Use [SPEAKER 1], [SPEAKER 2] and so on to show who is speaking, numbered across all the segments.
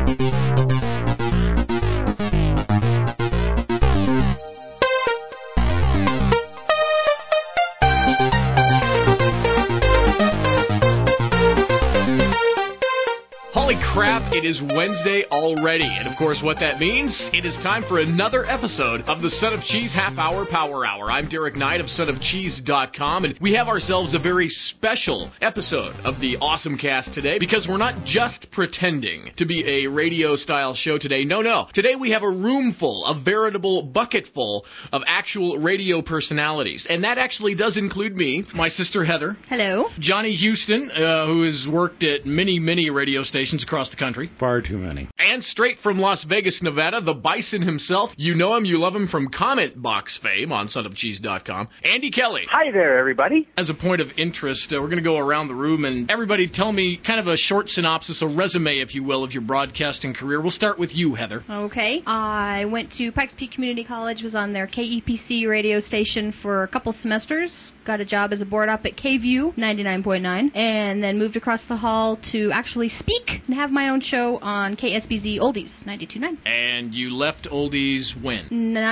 [SPEAKER 1] It is Wednesday already, and of course what that means, it is time for another episode of the Son of Cheese Half Hour Power Hour. I'm Derek Knight of sonofcheese.com, and we have ourselves a very special episode of the Awesome Cast today, because we're not just pretending to be a radio-style show today. No. Today we have a room full, a veritable bucket full of actual radio personalities, and that actually does include me, my sister Heather.
[SPEAKER 2] Hello.
[SPEAKER 1] Johnny Houston, who has worked at many radio stations across the country.
[SPEAKER 3] Far too many.
[SPEAKER 1] And straight from Las Vegas, Nevada, the Bison himself. You know him, you love him from comment box fame on sonofcheese.com. Andy Kelly.
[SPEAKER 4] Hi there, everybody.
[SPEAKER 1] As a point of interest, we're going to go around the room and everybody tell me kind of a short synopsis, a resume, if you will, of your broadcasting career. We'll start with you, Heather.
[SPEAKER 2] Okay. I went to Pikes Peak Community College, was on their KEPC radio station for a couple semesters, got a job as a board op at KView 99.9, and then moved across the hall to actually speak and have my own show on KSBZ Oldies 92.9.
[SPEAKER 1] And you left Oldies when?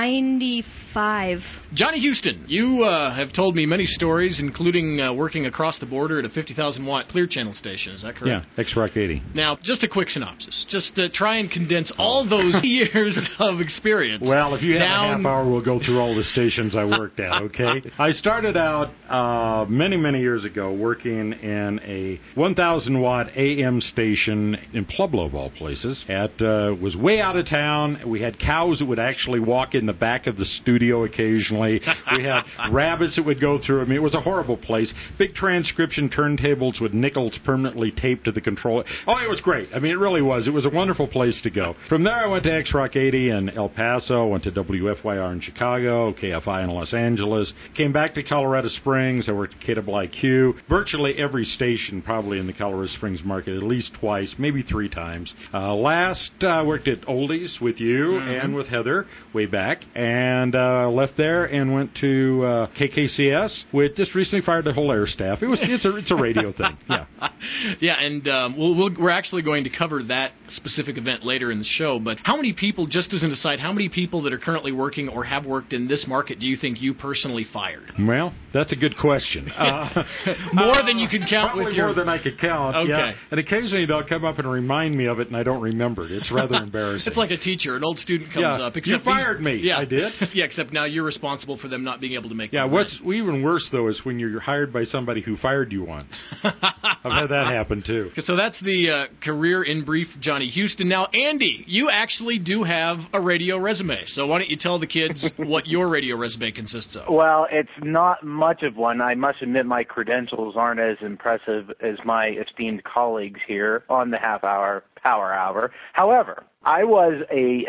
[SPEAKER 2] 95.
[SPEAKER 1] Johnny Houston, you have told me many stories, including working across the border at a 50,000-watt Clear Channel station. Is that correct?
[SPEAKER 3] Yeah, X-Rock 80.
[SPEAKER 1] Now, just a quick synopsis. Just try and condense all those years of experience.
[SPEAKER 3] Well, if you have a half hour, we'll go through all the stations I worked at, okay? I started out many years ago working in a 1,000-watt AM station in Pueblo, of all places. It was way out of town. We had cows that would actually walk in the back of the studio occasionally. We had rabbits that would go through. I mean, it was a horrible place. Big transcription turntables with nickels permanently taped to the controller. Oh, it was great. I mean, it really was. It was a wonderful place to go. From there, I went to X-Rock 80 in El Paso, went to WFYR in Chicago, KFI in Los Angeles, came back to Colorado Springs. I worked at KWIQ. Virtually every station probably in the Colorado Springs market, at least twice, maybe 3 times. Last, I worked at Oldies with you and with Heather way back, and left there and went to KKCS, which just recently fired the whole air staff. It's a radio thing. Yeah.
[SPEAKER 1] Yeah, and we're actually going to cover that specific event later in the show, but how many people, just as an aside, how many people that are currently working or have worked in this market do you think you personally fired?
[SPEAKER 3] Well, that's a good question.
[SPEAKER 1] More than you can count with your...
[SPEAKER 3] more than I could count.
[SPEAKER 1] Okay.
[SPEAKER 3] Yeah. And occasionally they'll come up and remind me of it, and I don't remember it. It's rather embarrassing.
[SPEAKER 1] It's like a teacher. An old student comes up. Except
[SPEAKER 3] you fired me.
[SPEAKER 1] Yeah.
[SPEAKER 3] I did?
[SPEAKER 1] Yeah, except now you're responsible for them not being able to make
[SPEAKER 3] Yeah, what's even worse, though, is when you're hired by somebody who fired you once. I've had that happen, too.
[SPEAKER 1] So that's the career in brief, Johnny Houston. Now, Andy, you actually do have a radio resume. So why don't you tell the kids what your radio resume consists of?
[SPEAKER 4] Well, it's not much of one. I must admit my credentials aren't as impressive as my esteemed colleagues here on the half-hour Power Hour. However, I was a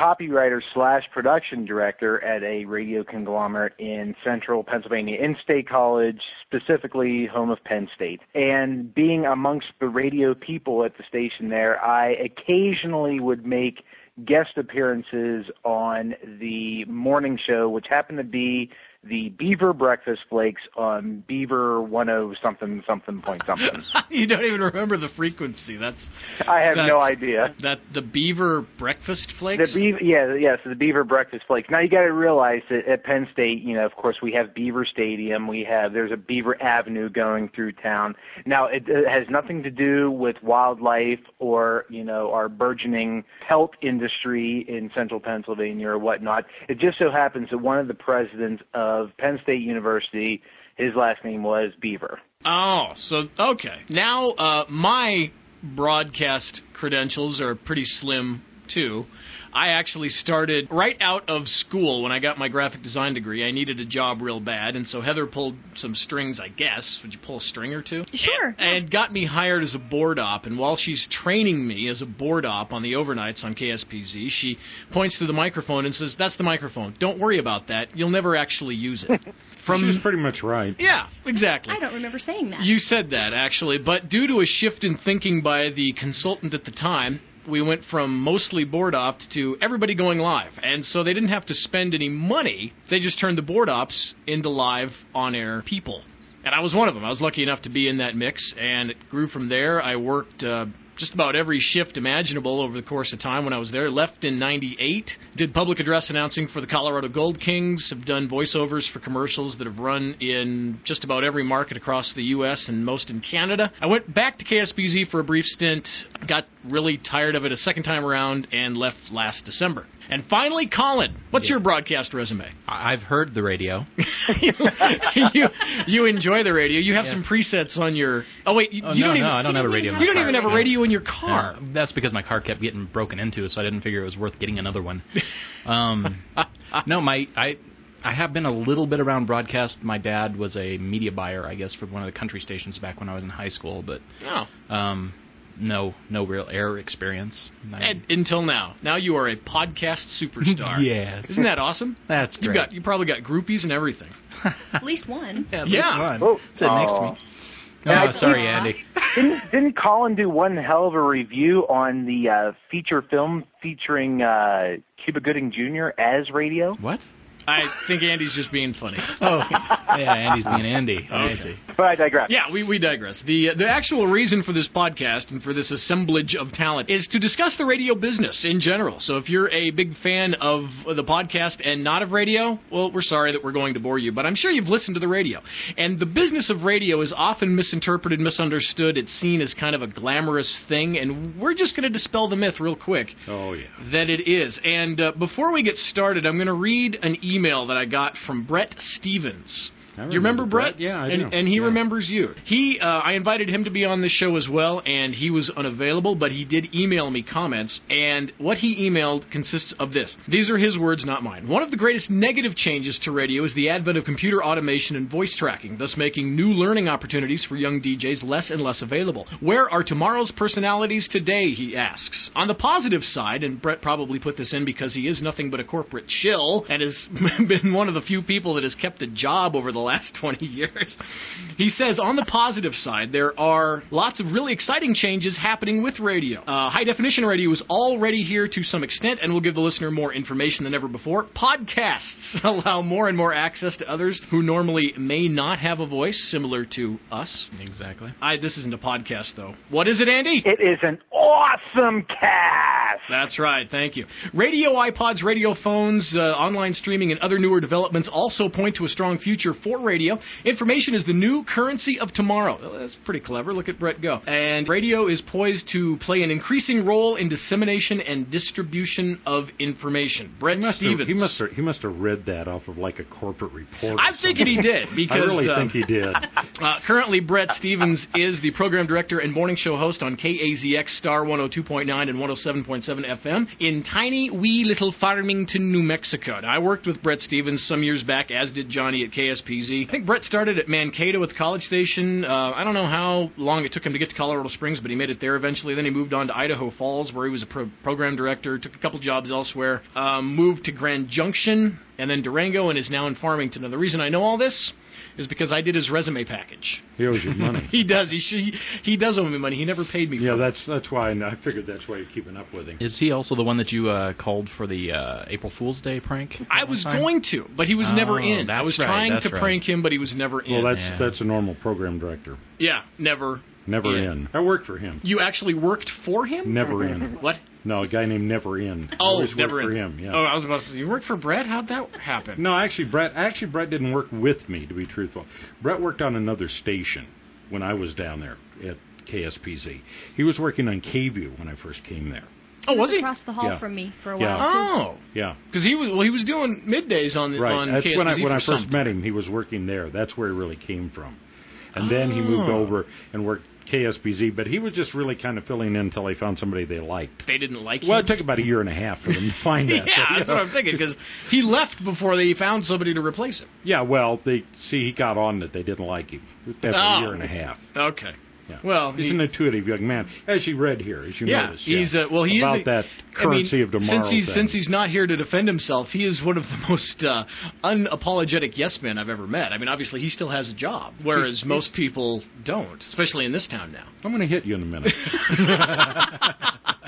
[SPEAKER 4] copywriter/production director at a radio conglomerate in central Pennsylvania, in-state college, specifically home of Penn State. And being amongst the radio people at the station there, I occasionally would make guest appearances on the morning show, which happened to be the Beaver Breakfast Flakes on Beaver 10-something.
[SPEAKER 1] You don't even remember the frequency.
[SPEAKER 4] I have no idea.
[SPEAKER 1] That the Beaver Breakfast Flakes?
[SPEAKER 4] So the Beaver Breakfast Flakes. Now you got to realize that at Penn State, of course, we have Beaver Stadium. There's a Beaver Avenue going through town. Now it has nothing to do with wildlife or our burgeoning pelt industry in central Pennsylvania or whatnot. It just so happens that one of the presidents of Penn State University, his last name was Beaver.
[SPEAKER 1] Oh, so, okay. Now, my broadcast credentials are pretty slim, too. I actually started right out of school when I got my graphic design degree. I needed a job real bad, and so Heather pulled some strings, I guess. Would you pull a string or two?
[SPEAKER 2] Sure.
[SPEAKER 1] And got me hired as a board op, and while she's training me as a board op on the overnights on KSPZ, she points to the microphone and says, "That's the microphone. Don't worry about that. You'll never actually use it."
[SPEAKER 3] She was pretty much right.
[SPEAKER 1] Yeah, exactly.
[SPEAKER 2] I don't remember saying that.
[SPEAKER 1] You said that, actually, but due to a shift in thinking by the consultant at the time, we went from mostly board ops to everybody going live. And so they didn't have to spend any money. They just turned the board ops into live on-air people. And I was one of them. I was lucky enough to be in that mix, and it grew from there. I worked just about every shift imaginable over the course of time when I was there. Left in 98, did public address announcing for the Colorado Gold Kings, have done voiceovers for commercials that have run in just about every market across the U.S. and most in Canada. I went back to KSBZ for a brief stint, got really tired of it a second time around, and left last December. And finally, Colin, what's your broadcast resume?
[SPEAKER 5] I've heard the radio.
[SPEAKER 1] you enjoy the radio. You have some presets on your... Oh, wait. I
[SPEAKER 5] don't have a radio in my car.
[SPEAKER 1] You don't even have a radio in your car.
[SPEAKER 5] That's because my car kept getting broken into, so I didn't figure it was worth getting another one. I have been a little bit around broadcast. My dad was a media buyer, I guess, for one of the country stations back when I was in high school, but... No real air experience.
[SPEAKER 1] Until now. Now you are a podcast superstar.
[SPEAKER 5] Yes.
[SPEAKER 1] Isn't that awesome?
[SPEAKER 5] That's great.
[SPEAKER 1] You probably got groupies and everything.
[SPEAKER 2] At least one.
[SPEAKER 5] At least one.
[SPEAKER 4] Oh.
[SPEAKER 5] Sit next to me. Oh, sorry, Andy.
[SPEAKER 4] Didn't Colin do one hell of a review on the feature film featuring Cuba Gooding Jr. as radio?
[SPEAKER 5] What?
[SPEAKER 1] I think Andy's just being funny.
[SPEAKER 5] Oh, yeah, Andy's being Andy.
[SPEAKER 1] Okay.
[SPEAKER 5] I see.
[SPEAKER 4] But I digress.
[SPEAKER 1] Yeah, we digress. The actual reason for this podcast and for this assemblage of talent is to discuss the radio business in general. So if you're a big fan of the podcast and not of radio, well, we're sorry that we're going to bore you, but I'm sure you've listened to the radio. And the business of radio is often misinterpreted, misunderstood. It's seen as kind of a glamorous thing, and we're just going to dispel the myth real quick.
[SPEAKER 3] Oh, yeah.
[SPEAKER 1] That it is. And before we get started, I'm going to read an email that I got from Brett Stevens.
[SPEAKER 3] Do
[SPEAKER 1] you remember Brett?
[SPEAKER 3] Yeah, I do.
[SPEAKER 1] And he remembers you. I invited him to be on the show as well, and he was unavailable, but he did email me comments, and what he emailed consists of this. These are his words, not mine. One of the greatest negative changes to radio is the advent of computer automation and voice tracking, thus making new learning opportunities for young DJs less and less available. Where are tomorrow's personalities today, he asks. On the positive side, and Brett probably put this in because he is nothing but a corporate shill, and has been one of the few people that has kept a job over the last 20 years. He says, on the positive side, there are lots of really exciting changes happening with radio. High-definition radio is already here to some extent and will give the listener more information than ever before. Podcasts allow more and more access to others who normally may not have a voice, similar to us.
[SPEAKER 5] Exactly.
[SPEAKER 1] This isn't a podcast, though. What is it, Andy?
[SPEAKER 4] It is an awesome cast.
[SPEAKER 1] That's right. Thank you. Radio iPods, radio phones, online streaming, and other newer developments also point to a strong future for radio. Information is the new currency of tomorrow. Well, that's pretty clever. Look at Brett go. And radio is poised to play an increasing role in dissemination and distribution of information. Brett Stevens.
[SPEAKER 3] He must have read that off of like a corporate report.
[SPEAKER 1] I'm thinking he did. Because,
[SPEAKER 3] I really think he did.
[SPEAKER 1] Currently, Brett Stevens is the program director and morning show host on KAZX Star 102.9 and 107.7 FM in tiny, wee little Farmington, New Mexico. Now, I worked with Brett Stevens some years back, as did Johnny at KSPZ. I think Brett started at Mankato with College Station. I don't know how long it took him to get to Colorado Springs, but he made it there eventually. Then he moved on to Idaho Falls, where he was a program director, took a couple jobs elsewhere, moved to Grand Junction, and then Durango, and is now in Farmington. And the reason I know all this is because I did his resume package.
[SPEAKER 3] He owes you money.
[SPEAKER 1] He does. He does owe me money. He never paid me for it.
[SPEAKER 3] Yeah, that's why I figured that's why you're keeping up with him.
[SPEAKER 5] Is he also the one that you called for the April Fool's Day prank?
[SPEAKER 1] I was going to, but he was never in. I was trying to prank him, but he was never in.
[SPEAKER 3] Well, that's a normal program director.
[SPEAKER 1] Yeah, never
[SPEAKER 3] in. I worked for him.
[SPEAKER 1] You actually worked for him?
[SPEAKER 3] Never in.
[SPEAKER 1] What?
[SPEAKER 3] No, a guy named Never In.
[SPEAKER 1] Oh,
[SPEAKER 3] Never
[SPEAKER 1] In.
[SPEAKER 3] For him, yeah.
[SPEAKER 1] Oh, I was about to say, you worked for Brett? How'd that happen?
[SPEAKER 3] No, actually, Brett didn't work with me, to be truthful. Brett worked on another station when I was down there at KSPZ. He was working on KView when I first came there.
[SPEAKER 1] Oh, was he?
[SPEAKER 2] Across the hall from me for a while.
[SPEAKER 1] Oh,
[SPEAKER 3] yeah.
[SPEAKER 1] Because he was doing middays on
[SPEAKER 3] That's
[SPEAKER 1] KSPZ
[SPEAKER 3] when I first met him. He was working there. That's where he really came from. And then he moved over and worked KSBZ, but he was just really kind of filling in until they found somebody they liked.
[SPEAKER 1] They didn't like him?
[SPEAKER 3] Well, it took about a year and a half for them to find that.
[SPEAKER 1] Yeah, that's what I'm thinking, because he left before they found somebody to replace him.
[SPEAKER 3] Yeah, well, he got on that they didn't like him after a year and a half.
[SPEAKER 1] Okay.
[SPEAKER 3] Yeah.
[SPEAKER 1] Well,
[SPEAKER 3] he's an intuitive young man, as you read here, as you noticed.
[SPEAKER 1] He's he
[SPEAKER 3] about
[SPEAKER 1] is
[SPEAKER 3] that currency of tomorrow.
[SPEAKER 1] Since he's not here to defend himself, he is one of the most unapologetic yes men I've ever met. I mean, obviously he still has a job, whereas most people don't, especially in this town now.
[SPEAKER 3] I'm going to hit you in a minute.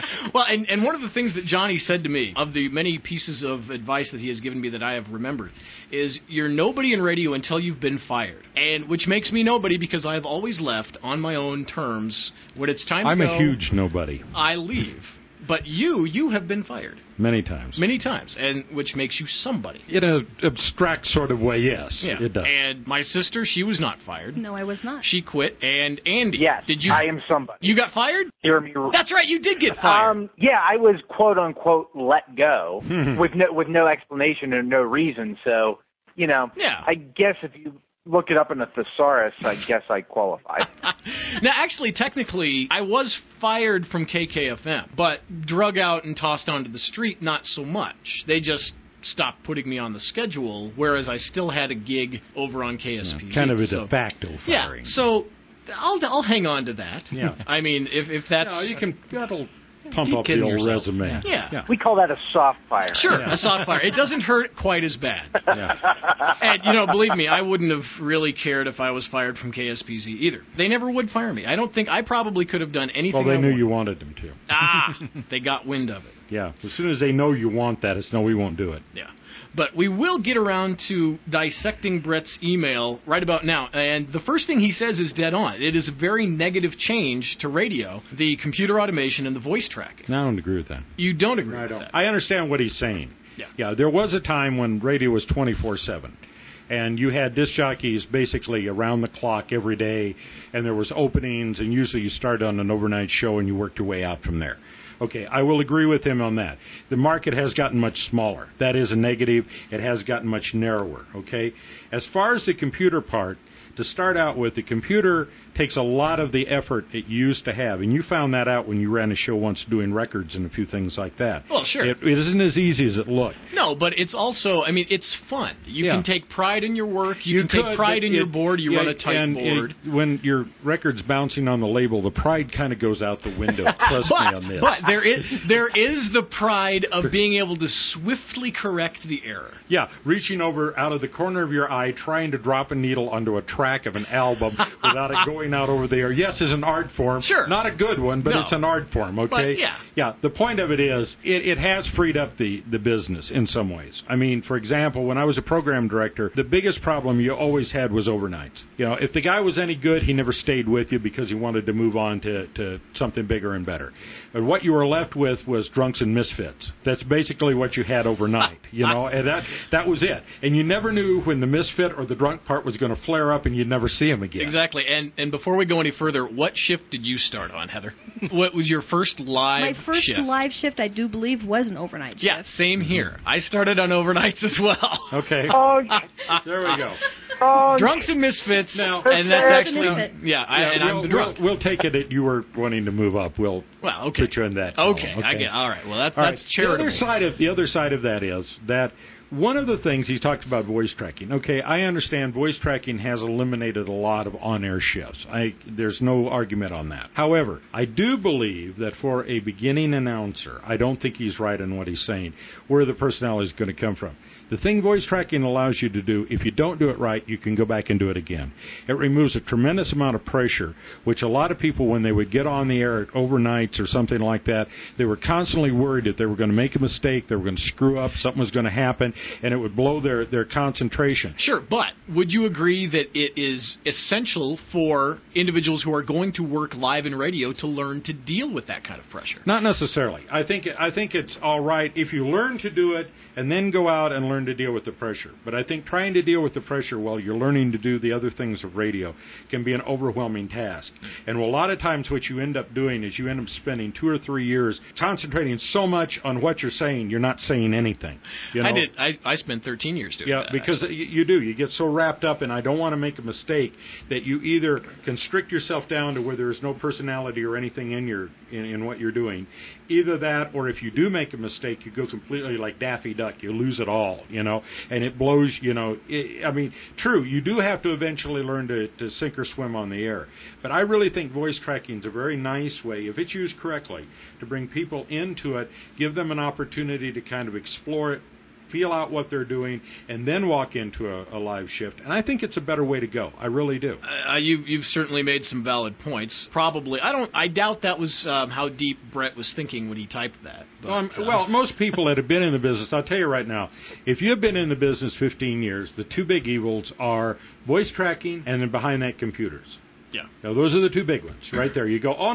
[SPEAKER 1] Well, and one of the things that Johnny said to me, of the many pieces of advice that he has given me that I have remembered, is you're nobody in radio until you've been fired. And which makes me nobody because I have always left on my own terms. When it's time to go,
[SPEAKER 3] I'm a huge nobody.
[SPEAKER 1] I leave. But you have been fired.
[SPEAKER 3] Many times.
[SPEAKER 1] Many times, and which makes you somebody.
[SPEAKER 3] In an abstract sort of way, yes,
[SPEAKER 1] yeah.
[SPEAKER 3] It does.
[SPEAKER 1] And my sister, she was not fired.
[SPEAKER 2] No, I was not.
[SPEAKER 1] She quit. And Andy,
[SPEAKER 4] yes,
[SPEAKER 1] did you?
[SPEAKER 4] I am somebody.
[SPEAKER 1] You got fired?
[SPEAKER 4] Hear me.
[SPEAKER 1] That's right, you did get fired.
[SPEAKER 4] Yeah, I was quote unquote let go with no explanation or no reason. So, yeah. I guess if you look it up in a thesaurus, I guess I qualify.
[SPEAKER 1] Now, actually, technically, I was fired from KKFM, but drug out and tossed onto the street, not so much. They just stopped putting me on the schedule, whereas I still had a gig over on KSPZ.
[SPEAKER 3] Yeah, kind of a de facto firing.
[SPEAKER 1] Yeah, so I'll hang on to that.
[SPEAKER 3] Yeah.
[SPEAKER 1] I mean, if that's...
[SPEAKER 3] No, you can... That'll pump up the old resume.
[SPEAKER 1] Yeah.
[SPEAKER 4] We call that a soft fire.
[SPEAKER 1] Sure, a soft fire. It doesn't hurt quite as bad.
[SPEAKER 3] Yeah.
[SPEAKER 1] And, believe me, I wouldn't have really cared if I was fired from KSPZ either. They never would fire me. I probably could have done anything.
[SPEAKER 3] Well, they knew you wanted them to.
[SPEAKER 1] They got wind of it.
[SPEAKER 3] Yeah, as soon as they know you want that, it's no, we won't do it.
[SPEAKER 1] Yeah. But we will get around to dissecting Brett's email right about now. And the first thing he says is dead on. It is a very negative change to radio, the computer automation and the voice tracking.
[SPEAKER 3] No, I don't agree with that.
[SPEAKER 1] You don't agree with that?
[SPEAKER 3] I understand what he's saying.
[SPEAKER 1] Yeah,
[SPEAKER 3] there was a time when radio was 24/7. And you had disc jockeys basically around the clock every day, and there was openings, and usually you started on an overnight show and you worked your way out from there. Okay, I will agree with him on that. The market has gotten much smaller. That is a negative. It has gotten much narrower, okay? As far as the computer part, to start out with, the computer takes a lot of the effort it used to have, and you found that out when you ran a show once doing records and a few things like that.
[SPEAKER 1] Well, sure.
[SPEAKER 3] It isn't as easy as it looked.
[SPEAKER 1] No, but it's also, it's fun. You can take pride in your work. You can take pride in your board. You run a tight board.
[SPEAKER 3] When your record's bouncing on the label, the pride kind of goes out the window. Trust me on this.
[SPEAKER 1] But there is the pride of being able to swiftly correct the error.
[SPEAKER 3] Yeah, reaching over out of the corner of your eye, trying to drop a needle onto a track of an album without it going out over the air. Yes, is an art form.
[SPEAKER 1] Sure.
[SPEAKER 3] Not a good one, but it's an art form, okay?
[SPEAKER 1] But,
[SPEAKER 3] yeah, the point of it is, it has freed up the business in some ways. I mean, for example, when I was a program director, the biggest problem you always had was overnights. If the guy was any good, he never stayed with you because he wanted to move on to something bigger and better. But what you were left with was drunks and misfits. That's basically what you had overnight, and that was it. And you never knew when the misfit or the drunk part was going to flare up and you'd never see him again.
[SPEAKER 1] Exactly. And before we go any further, what shift did you start on, Heather? What was your first live shift?
[SPEAKER 2] My first live shift, I do believe, was an overnight shift.
[SPEAKER 1] Yeah, same here. I started on overnights as well.
[SPEAKER 3] Okay.
[SPEAKER 4] Oh,
[SPEAKER 3] there we go.
[SPEAKER 1] Drunks and misfits,
[SPEAKER 3] now,
[SPEAKER 1] and that's actually
[SPEAKER 3] I'm the drunk. We'll take it that you were wanting to move up. We'll put you in that column.
[SPEAKER 1] Okay, I get. All right. Well, that's charitable.
[SPEAKER 3] The other side of that is that one of the things he's talked about voice tracking. Okay, I understand voice tracking has eliminated a lot of on-air shifts. There's no argument on that. However, I do believe that for a beginning announcer, I don't think he's right in what he's saying, where the personality is going to come from. The thing voice tracking allows you to do, if you don't do it right, you can go back and do it again. It removes a tremendous amount of pressure, which a lot of people, when they would get on the air at overnights or something like that, they were constantly worried that they were going to make a mistake, they were going to screw up, something was going to happen, and it would blow their concentration.
[SPEAKER 1] Sure, but would you agree that it is essential for individuals who are going to work live in radio to learn to deal with that kind of pressure?
[SPEAKER 3] Not necessarily. I think it's all right if you learn to do it and then go out and learn to deal with the pressure. But I think trying to deal with the pressure while you're learning to do the other things of radio can be an overwhelming task. And a lot of times what you end up doing is you end up spending 2 or 3 years concentrating so much on what you're saying, you're not saying anything.
[SPEAKER 1] I spent 13 years doing that.
[SPEAKER 3] Yeah, because you do. You get so wrapped up in I don't want to make a mistake that you either constrict yourself down to where there is no personality or anything in what you're doing. Either that, or if you do make a mistake, you go completely like Daffy Duck. You lose it all, and it blows, true, you do have to eventually learn to sink or swim on the air. But I really think voice tracking is a very nice way, if it's used correctly, to bring people into it, give them an opportunity to kind of explore it, feel out what they're doing, and then walk into a live shift. And I think it's a better way to go. I really do.
[SPEAKER 1] You've certainly made some valid points. Probably, I doubt that was how deep Brett was thinking when he typed that. But,
[SPEAKER 3] well, most people that have been in the business, I'll tell you right now, if you've been in the business 15 years, the two big evils are voice tracking and then behind that computers.
[SPEAKER 1] Yeah.
[SPEAKER 3] Now, those are the two big ones right there. You go, oh,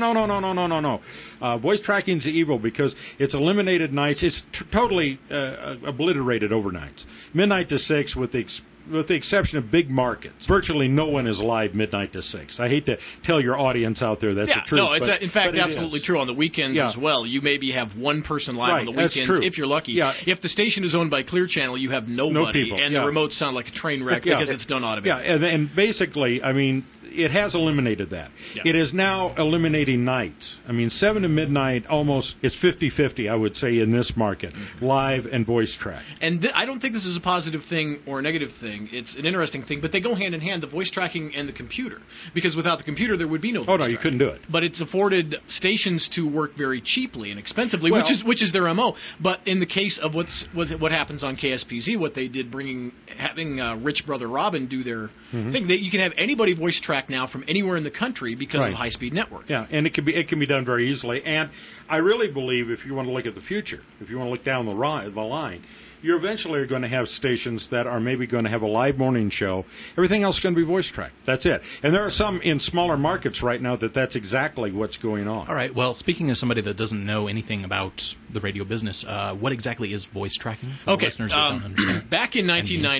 [SPEAKER 3] no. Voice tracking's evil because it's eliminated nights. It's totally obliterated overnights. Midnight to 6 with the exception of big markets. Virtually no one is live midnight to 6. I hate to tell your audience out there that's the truth.
[SPEAKER 1] No, it's in fact absolutely true. On the weekends as well, you maybe have one person live on the weekends if you're lucky. Yeah. If the station is owned by Clear Channel, you have nobody,
[SPEAKER 3] no people.
[SPEAKER 1] And the remotes sound like a train wreck because it's done automatically.
[SPEAKER 3] Yeah, and basically, I mean, it has eliminated that. Yeah. It is now eliminating nights. I mean, 7 to midnight almost is 50-50, I would say, in this market, live and voice track.
[SPEAKER 1] And I don't think this is a positive thing or a negative thing. It's an interesting thing, but they go hand in hand, the voice tracking and the computer. Because without the computer, there would be no voice tracking.
[SPEAKER 3] You couldn't do it.
[SPEAKER 1] But it's afforded stations to work very cheaply and expensively, which is their MO. But in the case of what happens on KSPZ, what they did having Rich Brother Robin do their thing, that you can have anybody voice track now from anywhere in the country because of high-speed network.
[SPEAKER 3] Yeah, and it can be done very easily. And I really believe if you want to look at the future, if you want to look down the line, you're eventually going to have stations that are maybe going to have a live morning show. Everything else is going to be voice tracked. That's it. And there are some in smaller markets right now that's exactly what's going on.
[SPEAKER 5] All right. Well, speaking of somebody that doesn't know anything about the radio business, what exactly is voice tracking?
[SPEAKER 1] Okay.
[SPEAKER 5] Listeners that don't understand.
[SPEAKER 1] Back in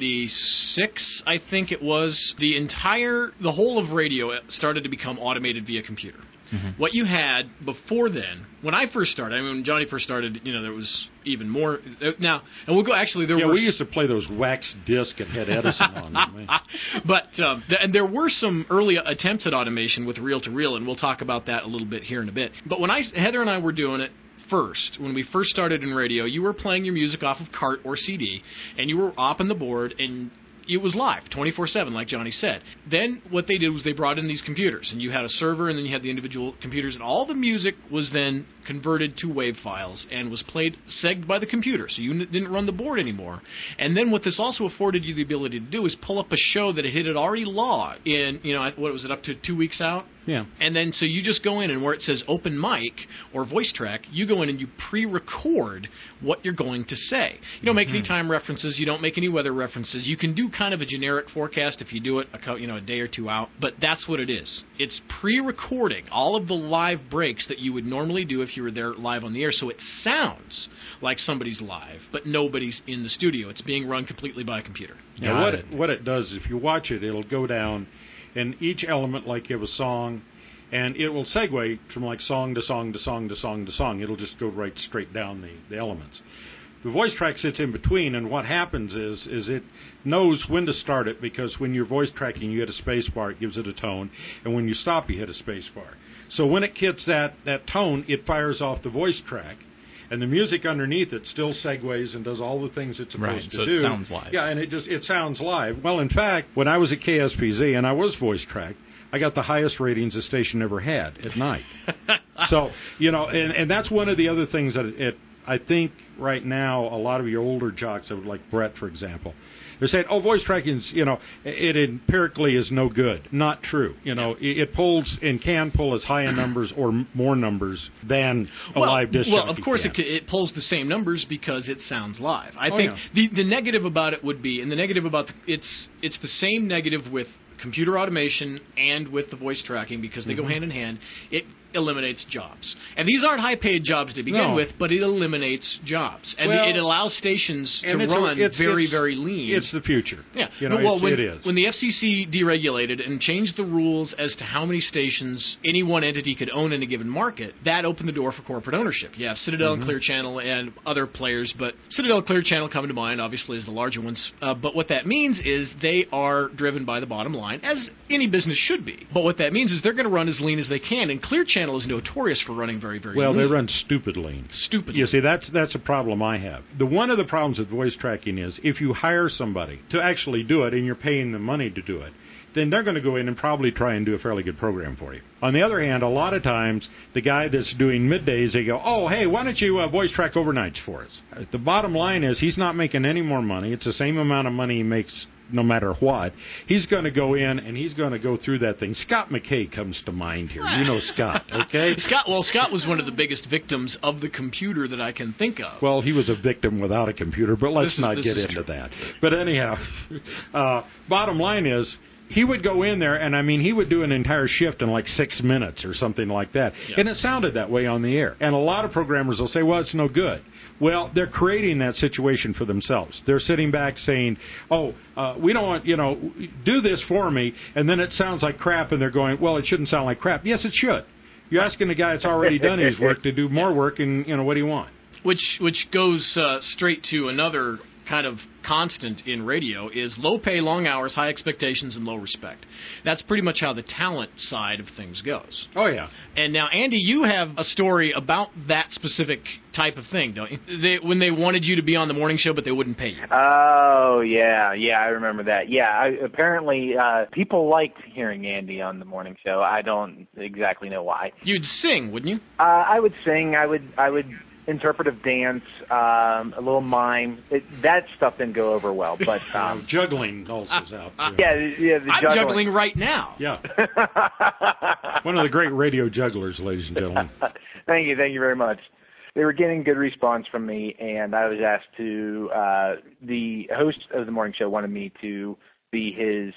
[SPEAKER 1] 1996, I think it was, the whole of radio started to become automated via computer. Mm-hmm. What you had before then, when I first started, when Johnny first started, there was even more. Now, and we'll go. Actually,
[SPEAKER 3] we used to play those wax disc and had Edison on them.
[SPEAKER 1] But and there were some early attempts at automation with reel-to-reel, and we'll talk about that a little bit here in a bit. But when Heather and I were doing it when we first started in radio, you were playing your music off of cart or CD, and you were opping the board, and it was live, 24/7, like Johnny said. Then what they did was they brought in these computers, and you had a server, and then you had the individual computers, and all the music was then converted to WAV files and was played segged by the computer, so you didn't run the board anymore. And then what this also afforded you the ability to do is pull up a show that it had already logged in, what was it, up to 2 weeks out?
[SPEAKER 3] Yeah.
[SPEAKER 1] And then so you just go in, and where it says open mic or voice track, you go in and you pre-record what you're going to say. You don't make any time references. You don't make any weather references. You can do kind of a generic forecast if you do it a day or two out, but that's what it is. It's pre-recording all of the live breaks that you would normally do if you were there live on the air, so it sounds like somebody's live, but nobody's in the studio. It's being run completely by a computer.
[SPEAKER 3] Yeah, what it does, if you watch it, it'll go down, and each element, like you have a song, and it will segue from like song to song to song to song to song. It'll just go right straight down the elements. The voice track sits in between, and what happens is it knows when to start it, because when you're voice tracking, you hit a space bar, it gives it a tone, and when you stop, you hit a space bar. So when it hits that tone, it fires off the voice track, and the music underneath it still segues and does all the things it's supposed to do.
[SPEAKER 5] Right, so it sounds live.
[SPEAKER 3] Yeah, and it sounds live. Well, in fact, when I was at KSPZ and I was voice tracked, I got the highest ratings the station ever had at night. So, and that's one of the other things that I think right now a lot of your older jocks, like Brett, for example, they're saying, voice tracking's, it empirically is no good. Not true. It pulls and can pull as high a numbers or more numbers than a live disc jockey.
[SPEAKER 1] Well, of course it pulls the same numbers because it sounds live. I think the negative about it would be, and the negative about it's the same negative with computer automation and with the voice tracking, because they go hand in hand. It eliminates jobs. And these aren't high-paid jobs to begin with, but it eliminates jobs. And it allows stations to run very, very lean.
[SPEAKER 3] It's the future.
[SPEAKER 1] Yeah.
[SPEAKER 3] It is.
[SPEAKER 1] When the FCC deregulated and changed the rules as to how many stations any one entity could own in a given market, that opened the door for corporate ownership. You have Citadel and Clear Channel and other players, but Citadel and Clear Channel come to mind, obviously, as the larger ones. But what that means is they are driven by the bottom line, as any business should be. But what that means is they're going to run as lean as they can, and Clear Channel is notorious for running very, very lean.
[SPEAKER 3] Well, they run stupid lean.
[SPEAKER 1] Stupid.
[SPEAKER 3] You see, that's a problem I have. One of the problems with voice tracking is if you hire somebody to actually do it and you're paying them money to do it, then they're going to go in and probably try and do a fairly good program for you. On the other hand, a lot of times, the guy that's doing middays, they go, oh, hey, why don't you voice track overnights for us? The bottom line is he's not making any more money. It's the same amount of money he makes no matter what. He's going to go in and he's going to go through that thing. Scott McKay comes to mind here. You know Scott, okay?
[SPEAKER 1] Scott was one of the biggest victims of the computer that I can think of.
[SPEAKER 3] Well, he was a victim without a computer, but let's not get into that. But anyhow, bottom line is, he would go in there, and I mean, he would do an entire shift in like 6 minutes or something like that. Yeah. And it sounded that way on the air. And a lot of programmers will say, well, it's no good. Well, they're creating that situation for themselves. They're sitting back saying, oh, we don't want, do this for me, and then it sounds like crap, and they're going, well, it shouldn't sound like crap. Yes, it should. You're asking the guy that's already done his work to do more work, and, what do you want?
[SPEAKER 1] Which goes straight to another kind of constant in radio is low pay, long hours, high expectations, and low respect. That's pretty much how the talent side of things goes.
[SPEAKER 3] Oh, yeah.
[SPEAKER 1] And now, Andy, you have a story about that specific type of thing, don't you? When they wanted you to be on the morning show, but they wouldn't pay you.
[SPEAKER 4] Oh, yeah, I remember that. Yeah, apparently people liked hearing Andy on the morning show. I don't exactly know why.
[SPEAKER 1] You'd sing, wouldn't you?
[SPEAKER 4] I would sing. I would interpretive dance, a little mime. That stuff didn't go over well, but
[SPEAKER 3] juggling also is out.
[SPEAKER 4] Yeah,
[SPEAKER 1] I'm juggling right now.
[SPEAKER 3] Yeah, one of the great radio jugglers, ladies and gentlemen.
[SPEAKER 4] Thank you very much. They were getting good response from me, and I was asked to. The host of the morning show wanted me to be his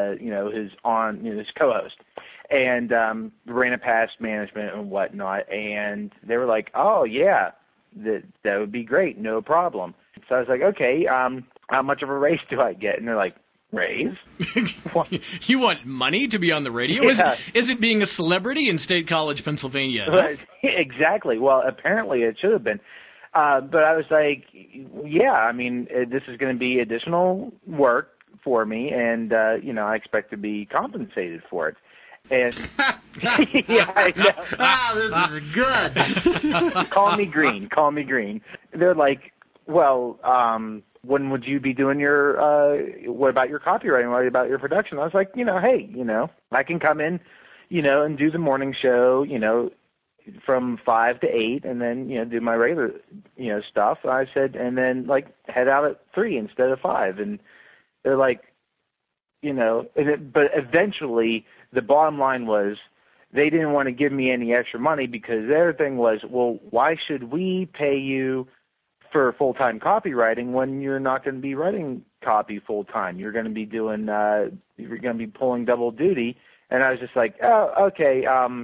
[SPEAKER 4] co-host. And ran it past management and whatnot, and they were like, "Oh yeah, that would be great, no problem." So I was like, "Okay, how much of a raise do I get?" And they're like, "Raise?
[SPEAKER 1] You want money to be on the radio?
[SPEAKER 4] Yeah.
[SPEAKER 1] Is it being a celebrity in State College, Pennsylvania?"
[SPEAKER 4] Exactly. Well, apparently it should have been, but I was like, "Yeah, I mean, this is going to be additional work for me, and I expect to be compensated for it." And yeah, I know.
[SPEAKER 3] This is good.
[SPEAKER 4] Call me green. They're like, well, when would you be doing what about your copywriting? What about your production? I was like, hey, I can come in, and do the morning show, from 5 to 8, and then, do my regular, stuff. I said, and then like head out at 3 instead of 5. And they're like, but eventually the bottom line was they didn't want to give me any extra money because their thing was, well, why should we pay you for full-time copywriting when you're not going to be writing copy full-time? You're going to be doing, you're going to be pulling double duty. And I was just like, oh, okay.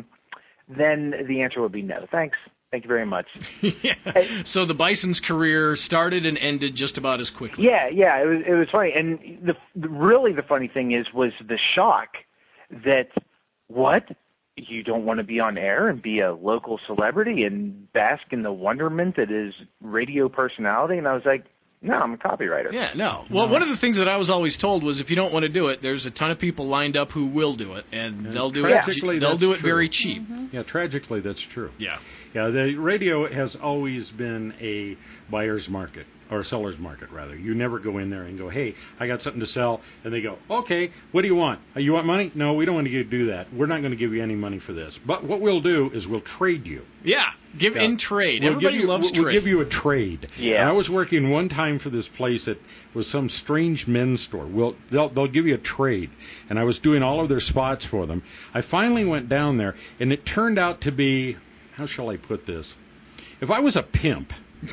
[SPEAKER 4] Then the answer would be no. Thanks. Thank you very much.
[SPEAKER 1] Yeah. So the Bison's career started and ended just about as quickly.
[SPEAKER 4] Yeah. It was funny. And really the funny thing was the shock that, what? You don't want to be on air and be a local celebrity and bask in the wonderment that is radio personality? And I was like, no, I'm a copywriter.
[SPEAKER 1] Yeah, no. Well, one of the things that I was always told was if you don't want to do it, there's a ton of people lined up who will do it, and they'll do it very cheap.
[SPEAKER 3] Mm-hmm. Yeah, tragically, that's true.
[SPEAKER 1] Yeah.
[SPEAKER 3] Yeah, the radio has always been a buyer's market, or a seller's market, rather. You never go in there and go, hey, I got something to sell, and they go, okay, what do you want? You want money? No, we don't want to do that. We're not going to give you any money for this. But what we'll do is we'll trade you.
[SPEAKER 1] Yeah, in trade. Everybody loves trade.
[SPEAKER 3] We'll give you a trade.
[SPEAKER 4] Yeah.
[SPEAKER 3] And I was working one time for this place that was some strange men's store. They'll give you a trade. And I was doing all of their spots for them. I finally went down there, and it turned out to be, how shall I put this? If I was a pimp,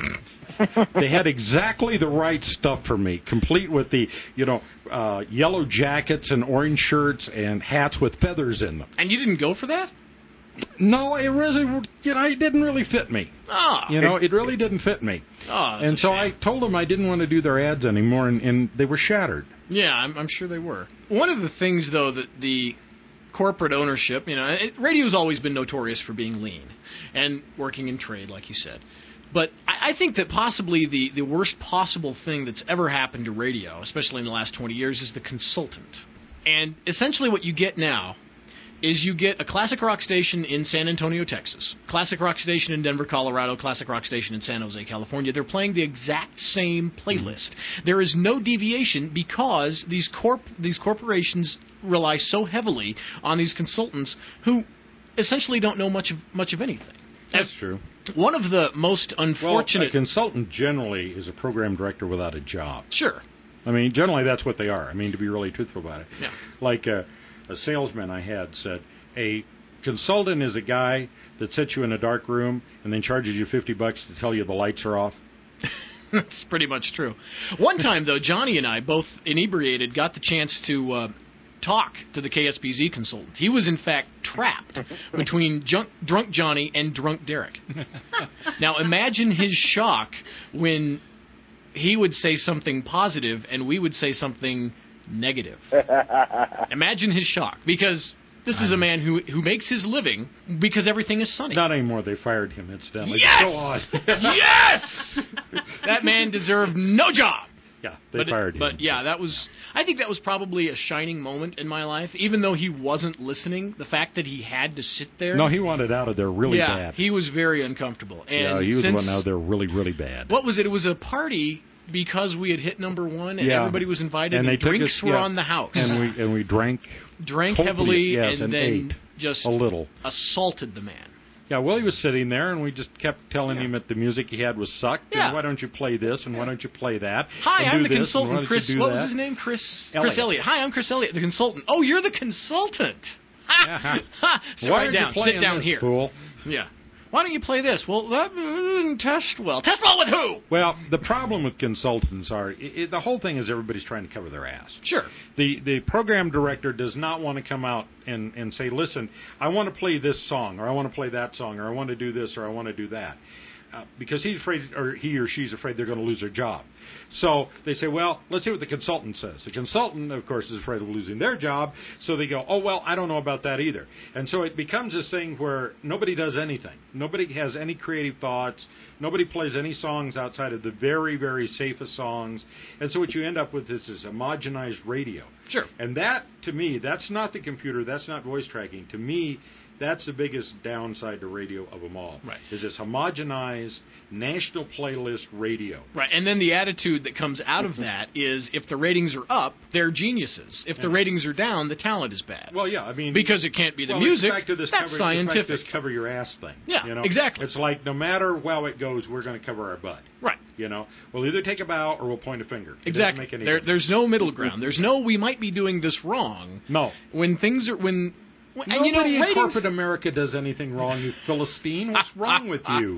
[SPEAKER 3] they had exactly the right stuff for me, complete with the, yellow jackets and orange shirts and hats with feathers in them.
[SPEAKER 1] And you didn't go for that?
[SPEAKER 3] No, it really, it didn't really fit me.
[SPEAKER 1] Oh.
[SPEAKER 3] It really didn't fit me.
[SPEAKER 1] Oh,
[SPEAKER 3] and so I told them I didn't want to do their ads anymore, and they were shattered.
[SPEAKER 1] Yeah, I'm sure they were. One of the things, though, that the corporate ownership, radio's always been notorious for being lean and working in trade, like you said. But I think that possibly the worst possible thing that's ever happened to radio, especially in the last 20 years, is the consultant. And essentially what you get now is you get a classic rock station in San Antonio, Texas, classic rock station in Denver, Colorado, classic rock station in San Jose, California. They're playing the exact same playlist. There is no deviation because these corporations rely so heavily on these consultants who essentially don't know much of anything.
[SPEAKER 3] That's true.
[SPEAKER 1] One of the most unfortunate...
[SPEAKER 3] Well, a consultant generally is a program director without a job.
[SPEAKER 1] Sure.
[SPEAKER 3] I mean, generally that's what they are. I mean, to be really truthful about it.
[SPEAKER 1] Yeah.
[SPEAKER 3] Like a salesman I had said, a consultant is a guy that sets you in a dark room and then charges you $50 to tell you the lights are off.
[SPEAKER 1] That's pretty much true. One time, though, Johnny and I, both inebriated, got the chance to talk to the KSBZ consultant. He was, in fact, trapped between drunk Johnny and drunk Derek. Now, imagine his shock when he would say something positive and we would say something negative. Imagine his shock, because this is a man who makes his living because everything is sunny.
[SPEAKER 3] Not anymore. They fired him, incidentally.
[SPEAKER 1] Yes!
[SPEAKER 3] So odd.
[SPEAKER 1] Yes! That man deserved no job.
[SPEAKER 3] Yeah, they fired him.
[SPEAKER 1] But yeah, I think that was probably a shining moment in my life. Even though he wasn't listening, the fact that he had to sit there.
[SPEAKER 3] No, he wanted out of there really bad.
[SPEAKER 1] Yeah, he was very uncomfortable. And
[SPEAKER 3] he was wanting out of there really, really bad.
[SPEAKER 1] What was it? It was a party because we had hit number one and everybody was invited and drinks were on the house.
[SPEAKER 3] And we drank
[SPEAKER 1] heavily
[SPEAKER 3] and
[SPEAKER 1] then
[SPEAKER 3] ate
[SPEAKER 1] just
[SPEAKER 3] a little.
[SPEAKER 1] Assaulted the man.
[SPEAKER 3] Yeah, well, he was sitting there, and we just kept telling him that the music he had was sucked.
[SPEAKER 1] Yeah.
[SPEAKER 3] And why don't you play this, and why don't you play that?
[SPEAKER 1] Hi, I'm the
[SPEAKER 3] this,
[SPEAKER 1] consultant, Chris. What was his name? Chris Elliott. Hi, I'm Chris Elliott, the consultant. Oh, you're the consultant. Sit down. Sit down here.
[SPEAKER 3] Fool?
[SPEAKER 1] Yeah. Why don't you play this? Well, that didn't test well. Test well with who?
[SPEAKER 3] Well, the problem with consultants are the whole thing is everybody's trying to cover their ass.
[SPEAKER 1] Sure.
[SPEAKER 3] The program director does not want to come out and say, listen, I want to play this song, or I want to play that song, or I want to do this, or I want to do that. Because he's afraid, or he or she's afraid they're going to lose their job. So they say, well, let's see what the consultant says. The consultant, of course, is afraid of losing their job, so they go, oh, well, I don't know about that either. And so it becomes this thing where nobody does anything. Nobody has any creative thoughts. Nobody plays any songs outside of the very, very safest songs. And so what you end up with is this homogenized radio.
[SPEAKER 1] Sure.
[SPEAKER 3] And that, to me, that's not the computer. That's not voice tracking. To me, that's the biggest downside to radio of them all.
[SPEAKER 1] Right.
[SPEAKER 3] Is this homogenized national playlist radio.
[SPEAKER 1] Right. And then the attitude that comes out of that is if the ratings are up, they're geniuses. If the ratings are down, the talent is bad.
[SPEAKER 3] Well, yeah, I mean,
[SPEAKER 1] because it can't be the music. That's scientific.
[SPEAKER 3] It's this cover your ass thing.
[SPEAKER 1] Yeah,
[SPEAKER 3] you know?
[SPEAKER 1] Exactly.
[SPEAKER 3] It's like no matter how it goes, we're going to cover our butt.
[SPEAKER 1] Right.
[SPEAKER 3] You know, we'll either take a bow or we'll point a finger.
[SPEAKER 1] Exactly. There's no middle ground. There's no we might be doing this wrong.
[SPEAKER 3] No.
[SPEAKER 1] When things are
[SPEAKER 3] Nobody in corporate America does anything wrong, you Philistine. What's wrong with you?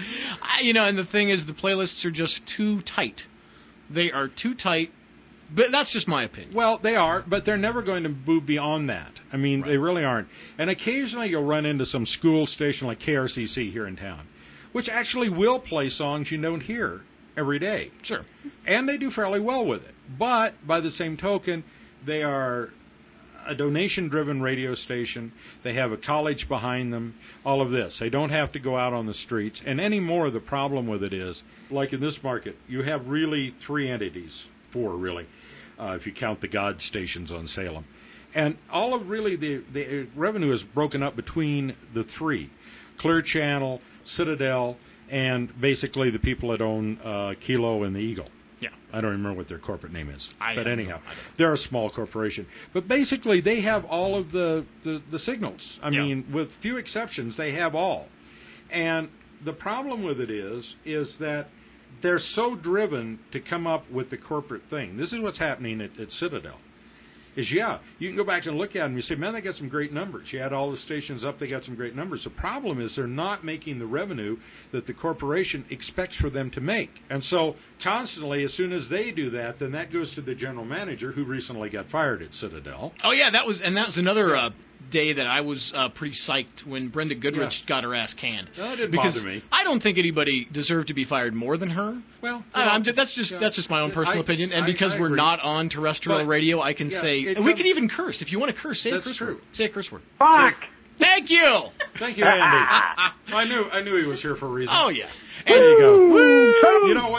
[SPEAKER 1] And the thing is, the playlists are just too tight. They are too tight, but that's just my opinion.
[SPEAKER 3] Well, they are, but they're never going to move beyond that. I mean, They really aren't. And occasionally you'll run into some school station like KRCC here in town, which actually will play songs you don't hear every day.
[SPEAKER 1] Sure.
[SPEAKER 3] And they do fairly well with it. But by the same token, they are a donation-driven radio station. They have a college behind them, all of this. They don't have to go out on the streets. And anymore, the problem with it is, like in this market, you have really 3 entities, 4 really, if you count the God stations on Salem. And all of really the revenue is broken up between the 3, Clear Channel, Citadel, and basically the people that own Kilo and the Eagle.
[SPEAKER 1] Yeah.
[SPEAKER 3] I don't remember what their corporate name is. But anyhow, they're a small corporation. But basically, they have all of the signals. I mean, with few exceptions, they have all. And the problem with it is that they're so driven to come up with the corporate thing. This is what's happening at Citadel. You can go back and look at them and you say, man, they got some great numbers. You add all the stations up, they got some great numbers. The problem is they're not making the revenue that the corporation expects for them to make. And so constantly, as soon as they do that, then that goes to the general manager who recently got fired at Citadel.
[SPEAKER 1] Oh, yeah, that was another day that I was pretty psyched when Brenda Goodrich got her ass canned.
[SPEAKER 3] No, it didn't bother me.
[SPEAKER 1] I don't think anybody deserved to be fired more than her.
[SPEAKER 3] Well,
[SPEAKER 1] that's just my own personal opinion. And because we're not on terrestrial radio, I can say we can even curse if you want to curse. Say a curse word. Say a curse word.
[SPEAKER 4] Fuck.
[SPEAKER 1] Thank you.
[SPEAKER 3] Thank you, Andy. I knew he was here for a reason.
[SPEAKER 1] Oh yeah.
[SPEAKER 3] There you go. Woo! You know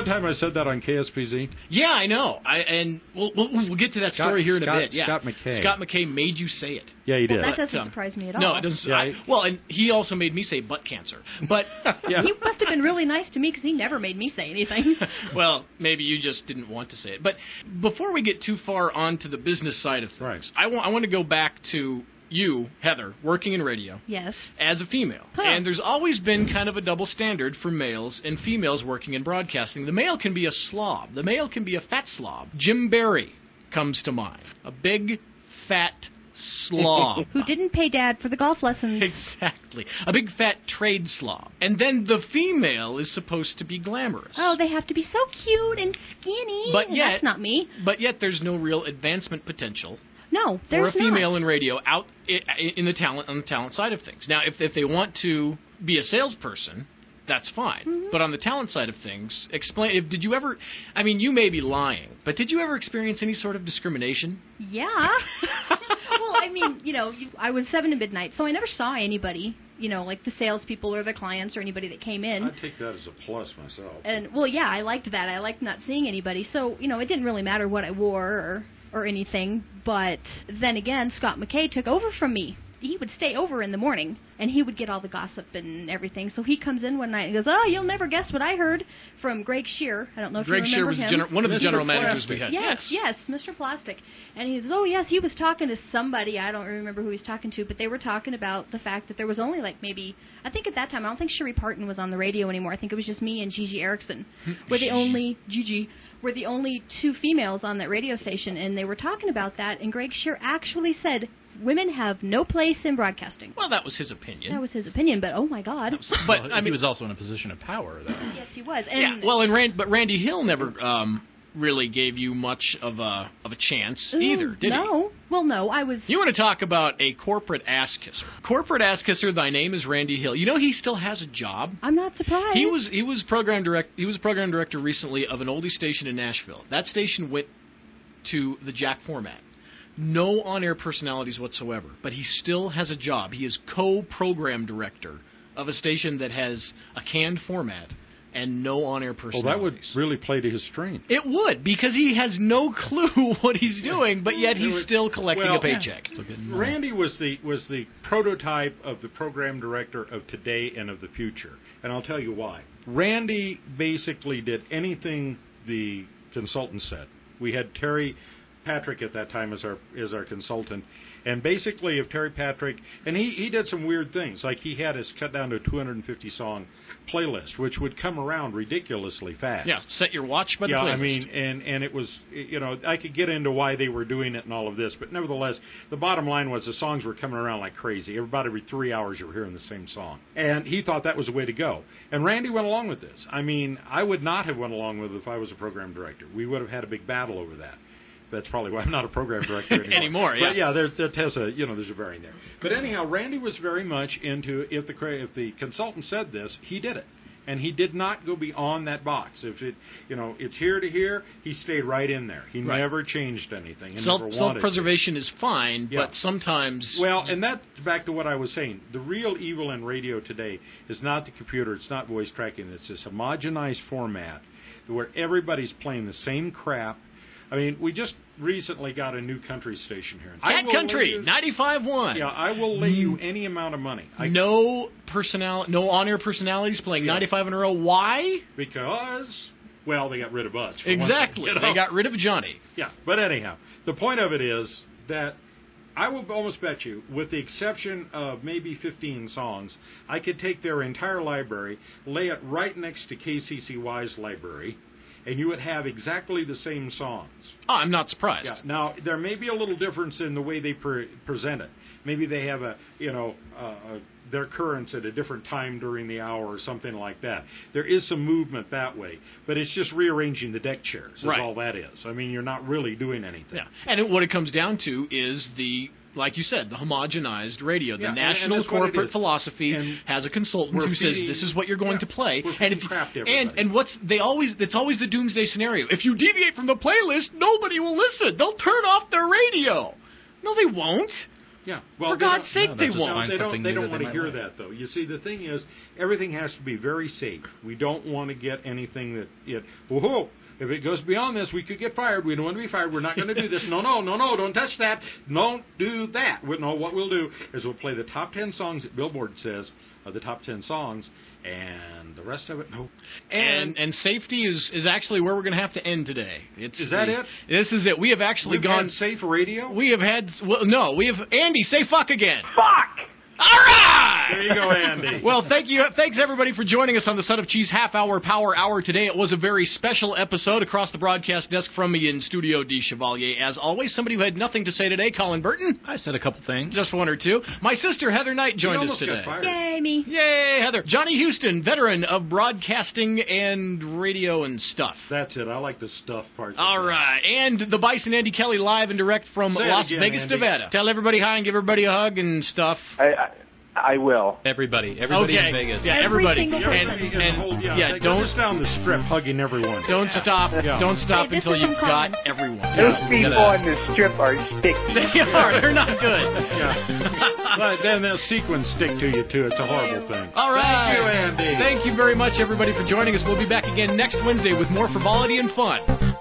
[SPEAKER 3] time I said that on KSPZ?
[SPEAKER 1] Yeah, I know. And we'll get to that story here in a bit. Yeah.
[SPEAKER 3] Scott McKay.
[SPEAKER 1] Scott McKay made you say it.
[SPEAKER 3] Yeah, he did.
[SPEAKER 2] Well, that doesn't surprise me at all.
[SPEAKER 1] No, it doesn't.
[SPEAKER 3] Yeah,
[SPEAKER 1] and he also made me say butt cancer. But
[SPEAKER 3] yeah.
[SPEAKER 2] He must have been really nice to me because he never made me say anything.
[SPEAKER 1] Well, maybe you just didn't want to say it. But before we get too far onto the business side of things,
[SPEAKER 3] right.
[SPEAKER 1] I want to go back to you, Heather, working in radio.
[SPEAKER 2] Yes.
[SPEAKER 1] As a female.
[SPEAKER 2] Huh.
[SPEAKER 1] And there's always been kind of a double standard for males and females working in broadcasting. The male can be a slob. The male can be a fat slob. Jim Barry comes to mind. A big, fat slob.
[SPEAKER 2] Who didn't pay Dad for the golf lessons.
[SPEAKER 1] Exactly. A big, fat trade slob. And then the female is supposed to be glamorous.
[SPEAKER 2] Oh, they have to be so cute and skinny.
[SPEAKER 1] But yet,
[SPEAKER 2] that's not me.
[SPEAKER 1] But yet there's no real advancement potential.
[SPEAKER 2] No,
[SPEAKER 1] for
[SPEAKER 2] there's
[SPEAKER 1] a female
[SPEAKER 2] not.
[SPEAKER 1] in radio out in the talent side of things. Now, if they want to be a salesperson, that's fine.
[SPEAKER 2] Mm-hmm.
[SPEAKER 1] But on the talent side of things, explain. Did you ever? I mean, you may be lying, but did you ever experience any sort of discrimination?
[SPEAKER 2] Yeah. Well, I mean, I was 7 to midnight, so I never saw anybody. Like the salespeople or the clients or anybody that came in.
[SPEAKER 3] I'd take that as a plus myself.
[SPEAKER 2] And well, yeah, I liked that. I liked not seeing anybody. So it didn't really matter what I wore or anything. But then again, Scott McKay took over from me. He would stay over in the morning, and he would get all the gossip and everything. So he comes in one night and goes, "Oh, you'll never guess what I heard from Greg Shear." I don't know if
[SPEAKER 1] Greg
[SPEAKER 2] you remember
[SPEAKER 1] Shear was
[SPEAKER 2] him.
[SPEAKER 1] one of the
[SPEAKER 3] Mr.
[SPEAKER 1] general
[SPEAKER 3] Plastic.
[SPEAKER 1] managers we had.
[SPEAKER 2] Yes, Mr. Plastic. And he says, "Oh, yes, he was talking to somebody. I don't remember who he was talking to, but they were talking about the fact that there was only I think at that time, I don't think Sherry Parton was on the radio anymore. I think it was just me and Gigi Erickson. Were the only 2 females on that radio station, and they were talking about that, and Greg Shear actually said, women have no place in broadcasting.
[SPEAKER 1] Well, that was his opinion.
[SPEAKER 2] That was his opinion, but oh my God.
[SPEAKER 5] But he was also in a position of power, though.
[SPEAKER 2] Yes, he was. And
[SPEAKER 1] yeah, well, but Randy Hill never really gave you much of a chance either, did he?
[SPEAKER 2] No. Well, no, I was...
[SPEAKER 1] You want to talk about a corporate ass kisser. Corporate ass kisser, thy name is Randy Hill. He still has a job.
[SPEAKER 2] I'm not surprised.
[SPEAKER 1] He was program director recently of an oldie station in Nashville. That station went to the Jack format. No on-air personalities whatsoever, but he still has a job. He is co-program director of a station that has a canned format and no on-air personalities.
[SPEAKER 3] Well, that would really play to his strength.
[SPEAKER 1] It would, because he has no clue what he's doing, but yet he's still collecting a paycheck.
[SPEAKER 3] Yeah. Randy was the prototype of the program director of today and of the future, and I'll tell you why. Randy basically did anything the consultant said. We had Terry Patrick at that time as our consultant, and basically if Terry Patrick, and he did some weird things, like he had us cut down to a 250 song playlist, which would come around ridiculously fast.
[SPEAKER 1] Yeah, set your watch by the playlist.
[SPEAKER 3] I mean, and it was, I could get into why they were doing it and all of this, but nevertheless, the bottom line was the songs were coming around like crazy. About every 3 hours you were hearing the same song, and he thought that was the way to go. And Randy went along with this. I mean, I would not have went along with it if I was a program director. We would have had a big battle over that. That's probably why I'm not a program director anymore.
[SPEAKER 1] Yeah.
[SPEAKER 3] But yeah, there's a varying there. But anyhow, Randy was very much into if the consultant said this, he did it, and he did not go beyond that box. If it's here to here, he stayed right in there. He never changed anything. And
[SPEAKER 1] Self-preservation is fine, but sometimes.
[SPEAKER 3] Well, and that's back to what I was saying. The real evil in radio today is not the computer. It's not voice tracking. It's this homogenized format where everybody's playing the same crap. I mean, we just recently got a new country station here.
[SPEAKER 1] Cat Country, 95.1.
[SPEAKER 3] Yeah, I will lay you any amount of money.
[SPEAKER 1] No on-air personalities playing 95 in a row. Why?
[SPEAKER 3] Because, well, they got rid of us.
[SPEAKER 1] Exactly. They got rid of Johnny.
[SPEAKER 3] Yeah, but anyhow, the point of it is that I will almost bet you, with the exception of maybe 15 songs, I could take their entire library, lay it right next to KCCY's library, and you would have exactly the same songs.
[SPEAKER 1] Oh, I'm not surprised.
[SPEAKER 3] Yeah. Now, there may be a little difference in the way they present it. Maybe they have their currents at a different time during the hour or something like that. There is some movement that way, but it's just rearranging the deck chairs is all that is. I mean, you're not really doing anything.
[SPEAKER 1] Yeah, and what it comes down to is like you said, the homogenized radio. The national corporate philosophy has a consultant who says this is what you're going to play, it's always the doomsday scenario. If you deviate from the playlist, nobody will listen. They'll turn off their radio. No, they won't.
[SPEAKER 3] Yeah. Well,
[SPEAKER 1] For God's sake, they
[SPEAKER 5] just
[SPEAKER 1] won't.
[SPEAKER 5] find something
[SPEAKER 3] They
[SPEAKER 5] new
[SPEAKER 3] don't
[SPEAKER 5] that
[SPEAKER 3] want to
[SPEAKER 5] might
[SPEAKER 3] hear
[SPEAKER 5] like.
[SPEAKER 3] that, though. You see, the thing is, everything has to be very safe. We don't want to get anything that whoa, if it goes beyond this, we could get fired. We don't want to be fired. We're not going to do this. No, don't touch that. Don't do that. No, what we'll do is we'll play the top 10 songs that Billboard says are the top 10 songs, and the rest of it, no.
[SPEAKER 1] And safety is actually where we're going to have to end today.
[SPEAKER 3] Is that it?
[SPEAKER 1] This is it. We have actually
[SPEAKER 3] We've
[SPEAKER 1] gone
[SPEAKER 3] had safe radio?
[SPEAKER 1] We have had we have Andy say fuck again.
[SPEAKER 4] Fuck!
[SPEAKER 1] All right!
[SPEAKER 3] There you go, Andy.
[SPEAKER 1] Well, thanks everybody for joining us on the Son of Cheese half-hour power hour today. It was a very special episode. Across the broadcast desk from me in Studio D. Chevalier, as always, somebody who had nothing to say today, Colin Burton.
[SPEAKER 5] I said a couple things.
[SPEAKER 1] Just one or two. My sister, Heather Knight, joined us today.
[SPEAKER 2] Yay, me.
[SPEAKER 1] Yay, Heather. Johnny Houston, veteran of broadcasting and radio and stuff.
[SPEAKER 3] That's it. I like the stuff part.
[SPEAKER 1] All right. And the Bison Andy Kelly live and direct from
[SPEAKER 3] Say it
[SPEAKER 1] Las
[SPEAKER 3] again,
[SPEAKER 1] Vegas,
[SPEAKER 3] Andy.
[SPEAKER 1] Nevada. Tell everybody hi and give everybody a hug and stuff.
[SPEAKER 4] I will.
[SPEAKER 5] Everybody in Vegas.
[SPEAKER 1] Yeah,
[SPEAKER 2] Every
[SPEAKER 1] everybody.
[SPEAKER 2] single person.
[SPEAKER 3] Don't just down the strip hugging everyone.
[SPEAKER 1] Don't stop.
[SPEAKER 3] Yeah.
[SPEAKER 1] Don't stop
[SPEAKER 2] Hey, this
[SPEAKER 1] until
[SPEAKER 2] is
[SPEAKER 1] you've
[SPEAKER 2] from
[SPEAKER 1] got
[SPEAKER 2] Colin.
[SPEAKER 1] everyone.
[SPEAKER 4] Those people on the strip are sticky.
[SPEAKER 1] They are. They're not good.
[SPEAKER 3] Yeah. But then they'll sequins stick to you, too. It's a horrible thing.
[SPEAKER 1] All right.
[SPEAKER 3] Thank you, Andy.
[SPEAKER 1] Thank you very much, everybody, for joining us. We'll be back again next Wednesday with more frivolity and fun.